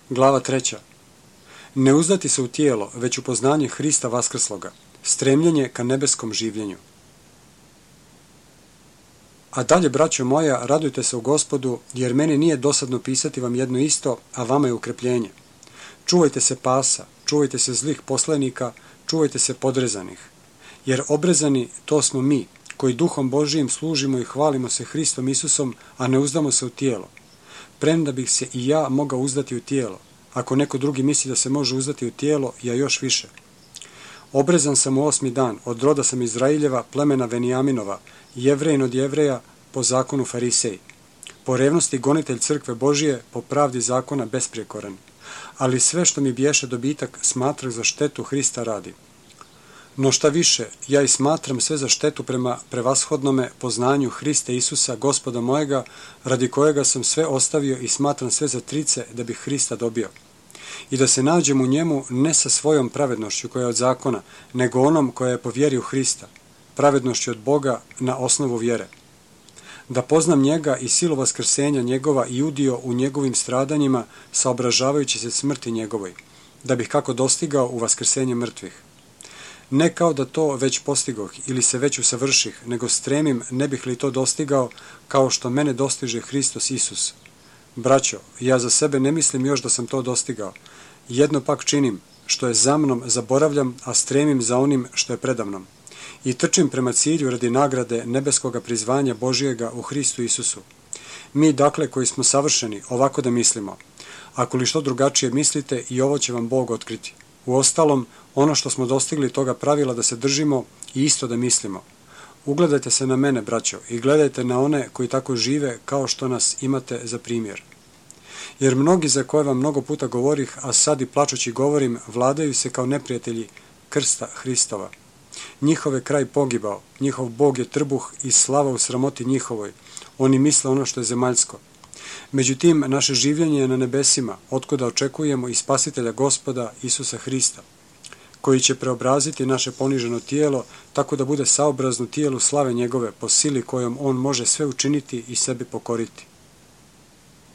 Glava 3. Ne uzdati se u tijelo, već u poznanje Hrista vaskrsloga, stremljenje ka nebeskom življenju. A dalje, braćo moja, radujte se u Gospodu, jer meni nije dosadno pisati vam jedno isto, a vama je ukrepljenje. Čuvajte se pasa, čuvajte se zlih poslanika, čuvajte se podrezanih. Jer obrezani to smo mi, koji duhom Božijim služimo i hvalimo se Hristom Isusom, a ne uzdamo se u tijelo. Premda bih se i ja mogao uzdati u tijelo. Ako neko drugi misli da se može uzdati u tijelo, ja još više. Obrezan sam u 8. dan, od roda sam Izraeljeva, plemena Venijaminova, Jevrejin od Jevreja, po zakonu Farisej. Po revnosti gonitelj crkve Božije, po pravdi zakona besprijekoran. Ali sve što mi biješe dobitak, smatrah za štetu Hrista radi. No šta više, ja i smatram sve za štetu prema prevashodnome poznanju Hrista Isusa, Gospoda mojega, radi kojega sam sve ostavio i smatram sve za trice da bih Hrista dobio. I da se nađem u njemu ne sa svojom pravednošću koja je od zakona, nego onom koja je po vjeri u Hrista, pravednošću od Boga na osnovu vjere. Da poznam njega i silu vaskrsenja njegova i udio u njegovim stradanjima, saobražavajući se smrti njegovoj, da bih kako dostigao u vaskrsenje mrtvih. Ne kao da to već postigoh ili se već usavrših, nego stremim ne bih li to dostigao kao što mene dostiže Hristos Isus. Braćo, ja za sebe ne mislim još da sam to dostigao. Jedno pak činim, što je za mnom zaboravljam, a stremim za onim što je predamnom. I trčim prema cilju radi nagrade nebeskoga prizvanja Božijega u Hristu Isusu. Mi, dakle, koji smo savršeni, ovako da mislimo. Ako li što drugačije mislite, i ovo će vam Bog otkriti. Uostalom, ono što smo dostigli toga pravila da se držimo i isto da mislimo. Ugledajte se na mene, braćo, i gledajte na one koji tako žive kao što nas imate za primjer. Jer mnogi za koje vam mnogo puta govorih, a sad i plačući govorim, vladaju se kao neprijatelji krsta Hristova. Njihov je kraj pogibao, njihov Bog je trbuh i slava u sramoti njihovoj. Oni misle ono što je zemaljsko. Međutim, naše življenje je na nebesima, otkuda očekujemo i Spasitelja Gospoda Isusa Hrista, koji će preobraziti naše poniženo tijelo, tako da bude saobrazno tijelu slave njegove, po sili kojom on može sve učiniti i sebi pokoriti.